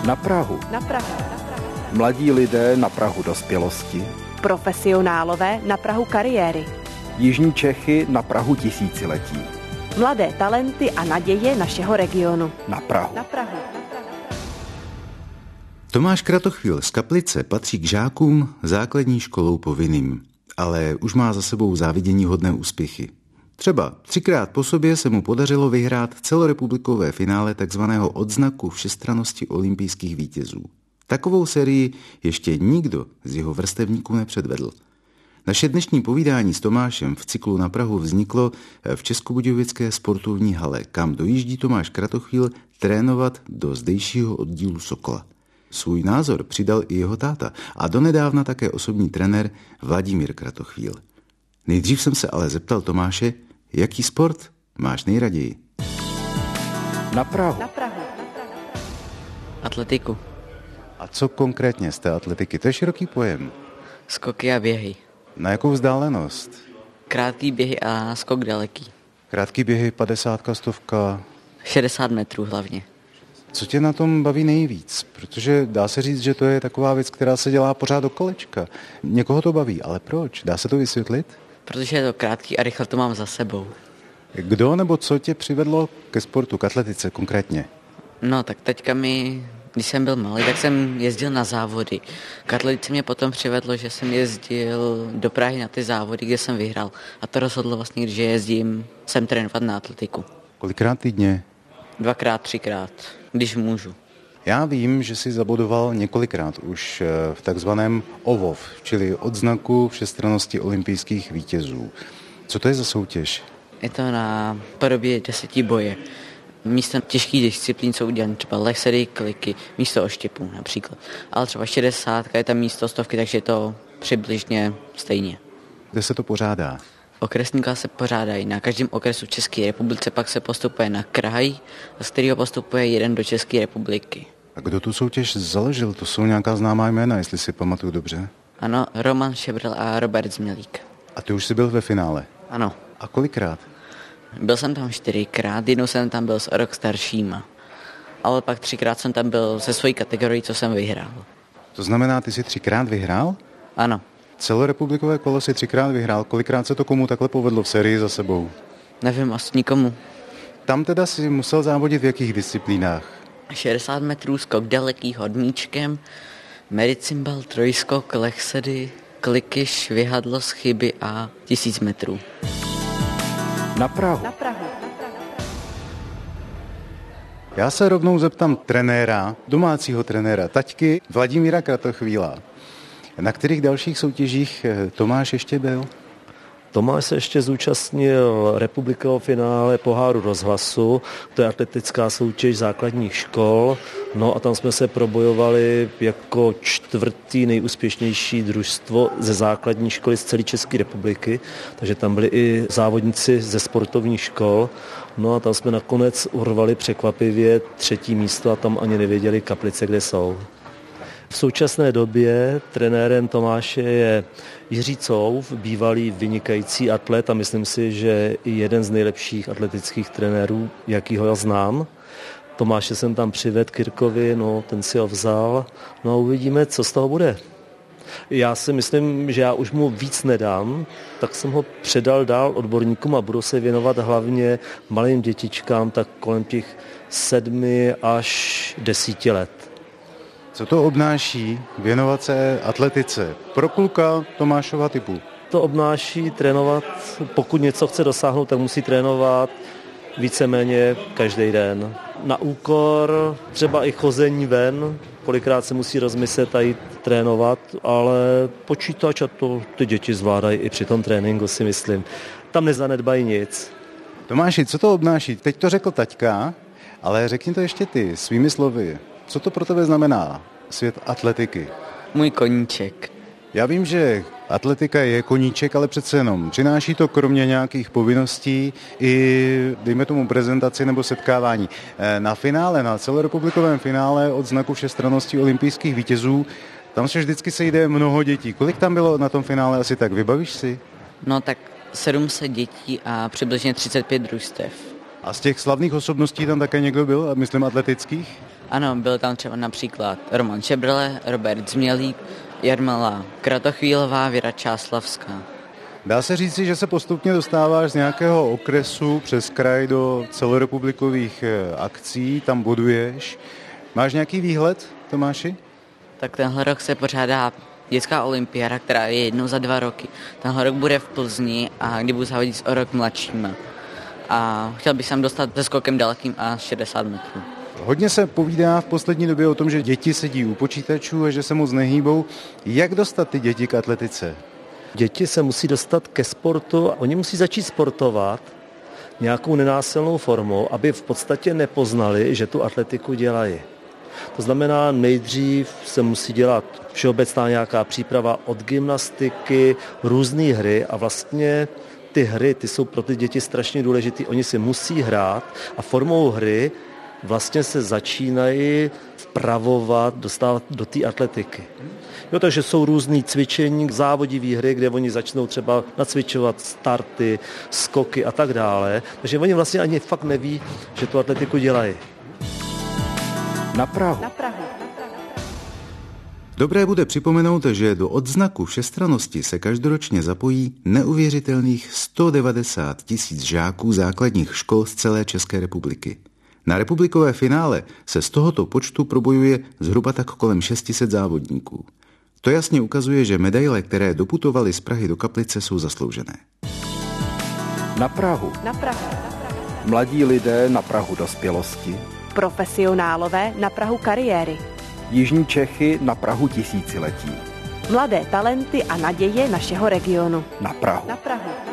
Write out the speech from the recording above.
Na Prahu. Na Prahu. Mladí lidé na prahu dospělosti. Profesionálové na prahu kariéry. Jižní Čechy na prahu tisíciletí. Mladé talenty a naděje našeho regionu. Na Prahu. Na Prahu. Tomáš Kratochvíl z Kaplice patří k žákům základní školou povinným, ale už má za sebou záviděníhodné úspěchy. Třeba 3krát po sobě se mu podařilo vyhrát celorepublikové finále takzvaného odznaku všestrannosti olympijských vítězů. Takovou sérii ještě nikdo z jeho vrstevníků nepředvedl. Naše dnešní povídání s Tomášem v cyklu Na Prahu vzniklo v Českobudějovické sportovní hale, kam dojíždí Tomáš Kratochvíl trénovat do zdejšího oddílu Sokola. Svůj názor přidal i jeho táta a donedávna také osobní trenér Vladimír Kratochvíl. Nejdřív jsem se ale zeptal Tomáše, jaký sport máš nejraději? Na Prahu. Na Prahu. Atletiku. A co konkrétně z té atletiky? To je široký pojem. Skoky a běhy. Na jakou vzdálenost? Krátký běhy a skok daleký. Krátký běhy, 50, 100. 60 metrů hlavně. Co tě na tom baví nejvíc? Protože dá se říct, že to je taková věc, která se dělá pořád do kolečka. Někoho to baví, ale proč? Dá se to vysvětlit? Protože je to krátký a rychle to mám za sebou. Kdo nebo co tě přivedlo ke sportu, k atletice konkrétně? No tak teďka když jsem byl malý, tak jsem jezdil na závody. K atletice mě potom přivedlo, že jsem jezdil do Prahy na ty závody, kde jsem vyhrál. A to rozhodlo vlastně, že jezdím sem trénovat na atletiku. Kolikrát týdně? 2krát, 3krát, když můžu. Já vím, že jsi zabodoval několikrát už v takzvaném OVOV, čili odznaku všestrannosti olympijských vítězů. Co to je za soutěž? Je to na podobě 10 boje. Místo těžkých disciplín jsou udělané třeba lehsedy, kliky, místo oštěpů například. Ale třeba 60 je tam místo 100, takže je to přibližně stejně. Kde se to pořádá? Okresníka se pořádají na každém okresu České republice, pak se postupuje na kraj, z kterého postupuje jeden do České republiky. A kdo tu soutěž založil? To jsou nějaká známá jména, jestli si pamatuju dobře. Ano, Roman Šebrl a Robert Zmilík. A ty už jsi byl ve finále? Ano. A kolikrát? Byl jsem tam 4krát, jednou jsem tam byl s o rok staršíma. Ale pak 3krát jsem tam byl se svojí kategorií, co jsem vyhrál. To znamená, ty jsi 3krát vyhrál? Ano. Celorepublikové kolo si 3krát vyhrál. Kolikrát se to komu takhle povedlo v sérii za sebou? Nevím, asi nikomu. Tam teda si musel závodit v jakých disciplínách? 60 metrů, skok daleký hodníčkem, medicimbal, trojskok, lehsedy, kliky, švihadlo, schyby a 1000 metrů. Na Prahu. Na Prahu. Já se rovnou zeptám trenéra, domácího trenéra, taťky Vladimíra Kratochvíla. Na kterých dalších soutěžích Tomáš ještě byl? Tomáš se ještě zúčastnil republikového finále Poháru rozhlasu, to je atletická soutěž základních škol, no a tam jsme se probojovali jako 4. nejúspěšnější družstvo ze základní školy z celé České republiky, takže tam byli i závodníci ze sportovních škol, no a tam jsme nakonec urvali překvapivě 3. místo a tam ani nevěděli Kaplice, kde jsou. V současné době trenérem Tomáše je Jiří Couf, bývalý vynikající atlet a myslím si, že i jeden z nejlepších atletických trenérů, jakýho já znám. Tomáše jsem tam přivedl Kirkovi, no ten si ho vzal, no a uvidíme, co z toho bude. Já si myslím, že já už mu víc nedám, tak jsem ho předal dál odborníkům a budu se věnovat hlavně malým dětičkám, tak kolem těch 7 až 10 let. Co to obnáší věnovat se atletice pro kluka Tomášova typu? To obnáší trénovat, pokud něco chce dosáhnout, tak musí trénovat víceméně každý den. Na úkor třeba i chození ven, kolikrát se musí rozmyslet a jít trénovat, ale počítač a to ty děti zvládají i při tom tréninku, si myslím. Tam nezanedbají nic. Tomáši, co to obnáší? Teď to řekl taťka, ale řekni to ještě ty svými slovy. Co to pro tebe znamená svět atletiky? Můj koníček. Já vím, že atletika je koníček, ale přece jenom přináší to kromě nějakých povinností i, dejme tomu, prezentaci nebo setkávání. Na finále, na celorepublikovém finále odznaku všestrannosti olympijských vítězů, tam se vždycky sejde mnoho dětí. Kolik tam bylo na tom finále asi tak? Vybavíš si? No tak 700 dětí a přibližně 35 družstev. A z těch slavných osobností tam také někdo byl, myslím atletických? Ano, byl tam třeba například Roman Šebrle, Robert Změlík, Jarmila Kratochvílová, Věra Čáslavská. Dá se říci, že se postupně dostáváš z nějakého okresu přes kraj do celorepublikových akcí, tam boduješ. Máš nějaký výhled, Tomáši? Tak tenhle rok se pořádá dětská olympiáda, která je jednou za 2 roky. Tenhle rok bude v Plzni a kdy budu závodit s o rok mladšíma. A chtěl bych se tam dostat se skokem dalekým a 60 metrů. Hodně se povídá v poslední době o tom, že děti sedí u počítačů a že se moc nehýbou. Jak dostat ty děti k atletice? Děti se musí dostat ke sportu, oni musí začít sportovat nějakou nenásilnou formou, aby v podstatě nepoznali, že tu atletiku dělají. To znamená, nejdřív se musí dělat všeobecná nějaká příprava od gymnastiky, různé hry a vlastně ty hry, ty jsou pro ty děti strašně důležité. Oni si musí hrát a formou hry vlastně se začínají vpravovat, dostávat do té atletiky. Jo, takže jsou různý cvičení, závodivý hry, kde oni začnou třeba nacvičovat starty, skoky a tak dále. Takže oni vlastně ani fakt neví, že tu atletiku dělají. Na Prahu. Dobré bude připomenout, že do odznaku všestrannosti se každoročně zapojí neuvěřitelných 190 000 žáků základních škol z celé České republiky. Na republikové finále se z tohoto počtu probojuje zhruba tak kolem 600 závodníků. To jasně ukazuje, že medaile, které doputovaly z Prahy do Kaplice, jsou zasloužené. Na Prahu. Mladí lidé na prahu dospělosti. Profesionálové na prahu kariéry. Jižní Čechy na prahu tisíciletí. Mladé talenty a naděje našeho regionu. Na Prahu. Na Prahu.